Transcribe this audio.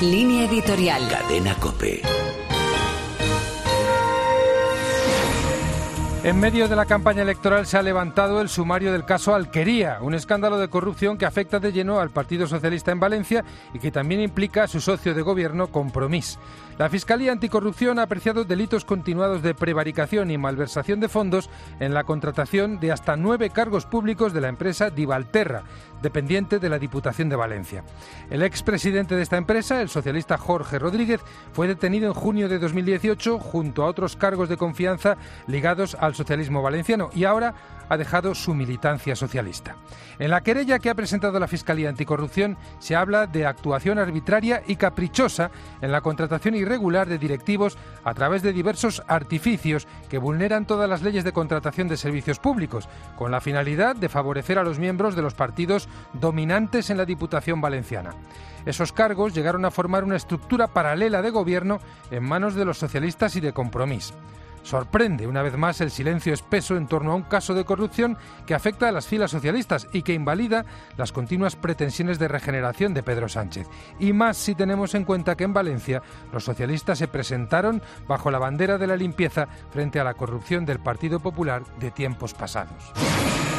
Línea editorial. Cadena COPE. En medio de la campaña electoral se ha levantado el sumario del caso Alquería, un escándalo de corrupción que afecta de lleno al Partido Socialista en Valencia y que también implica a su socio de gobierno, Compromís. La Fiscalía Anticorrupción ha apreciado delitos continuados de prevaricación y malversación de fondos en la contratación de hasta 9 cargos públicos de la empresa Divalterra, dependiente de la Diputación de Valencia. El expresidente de esta empresa, el socialista Jorge Rodríguez, fue detenido en junio de 2018 junto a otros cargos de confianza ligados al socialismo valenciano y ahora ha dejado su militancia socialista. En la querella que ha presentado la Fiscalía Anticorrupción se habla de actuación arbitraria y caprichosa en la contratación irregular de directivos a través de diversos artificios que vulneran todas las leyes de contratación de servicios públicos, con la finalidad de favorecer a los miembros de los partidos dominantes en la Diputación Valenciana. Esos cargos llegaron a formar una estructura paralela de gobierno en manos de los socialistas y de Compromís. Sorprende una vez más el silencio espeso en torno a un caso de corrupción que afecta a las filas socialistas y que invalida las continuas pretensiones de regeneración de Pedro Sánchez. Y más si tenemos en cuenta que en Valencia los socialistas se presentaron bajo la bandera de la limpieza frente a la corrupción del Partido Popular de tiempos pasados.